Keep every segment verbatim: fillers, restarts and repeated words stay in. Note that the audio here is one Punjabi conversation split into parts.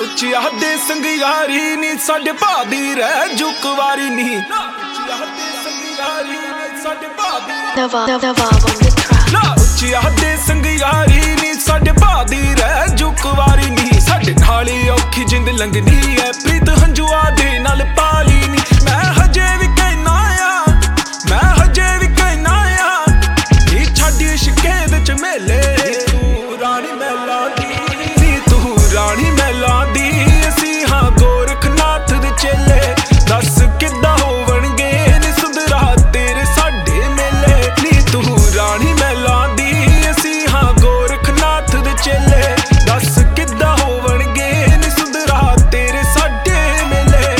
ਉੱਚੀ ਆਦੇ ਸੰਗਿਆਰੀ ਨੀ ਸਾਡੇ ਭਾ ਦੀ ਰਹਿ ਜੁਕਵਾਰੀ ਨੀ ਉੱਚੀ ਆਦੇ ਸੰਗਿਆਰੀ ਨੀ ਸਾਡੇ ਭਾ ਦੀ Nava, Nava on the track. ਲਾ ਉੱਚੀ ਆਦੇ ਸੰਗਿਆਰੀ ਨੀ ਸਾਡੇ ਭਾ ਦੀ ਰਹਿ ਜੁਕਵਾਰੀ ਨੀ ਸਾਡੇ ਨਾਲ ਹੀ ਔਖੀ ਜਿੰਦ ਲੰਘਦੀ ਐ ਪ੍ਰੀਤ ਹੰਝੂਆ ਦੇ ਨਾਲ ਪਾਲੀ ਨੀ ਮੈਂ ਹਜੇ ਵੀ ਕਹਿਣਾ ਆ ਮੈਂ ਹਜੇ ਵੀ ਕਹਿਣਾ ਆ ਨੀ ਛੱਡ ਇਸ਼ਕੇ ਵਿੱਚ ਮੇਲੇ ਤੂੰ ਰਾਣੀ ਮਹਿਲਾਂ ਦੀ ਨੀ ਤੂੰ ਰਾਣੀ ਮਹਿਲਾਂ ਦੀ ਅਸੀਂ ਹਾਂ ਗੋਰਖਨਾਥ ਦੇ ਚੇਲੇ ਦੱਸ ਕਿੱਦਾਂ ਹੋਵਣਗੇ ਨੀ ਸੁੰਦਰਾ ਤੇਰੇ ਸਾਡੇ ਮੇਲੇ ਨੀ ਤੂੰ ਰਾਣੀ ਮਹਿਲਾਂ ਦੀ ਅਸੀਂ ਹਾਂ ਗੋਰਖਨਾਥ ਦੇ ਚੇਲੇ ਦੱਸ ਕਿੱਦਾਂ ਹੋਵਣਗੇ ਨੀ ਸੁੰਦਰਾ ਤੇਰੇ ਸਾਡੇ ਮੇਲੇ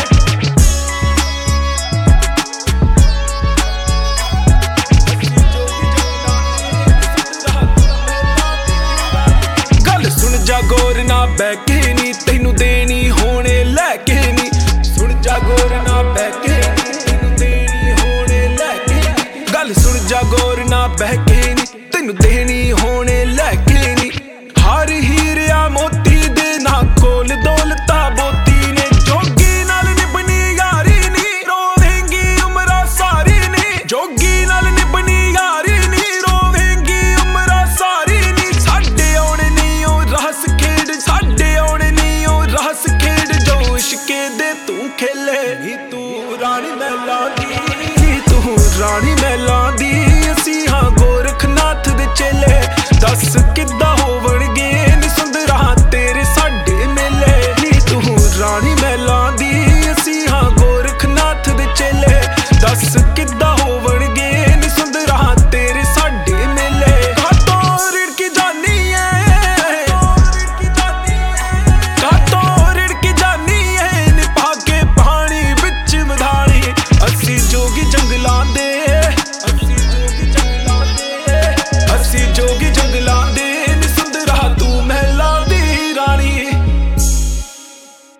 ਗੱਲ ਸੁਣ ਜਾ ਗੌਰ ਨਾ ਬਹਿ ਕੇ ਨੀ ਤੈਨੂੰ ਦੇਣੀ ਹੋਣੇ ਲੈ ਕੇ ਨੀ ਸੁਣ ਜਾ ਗੌਰ ਨਾ ਬਹਿ ਕੇ ਨੀ ਤੈਨੂੰ ਦੇਣੀ ਹੋਣੇ ਲੈ ਕੇ ਗੱਲ ਸੁਣ ਜਾ ਗੌਰ ਨਾ ਬਹਿ ਕੇ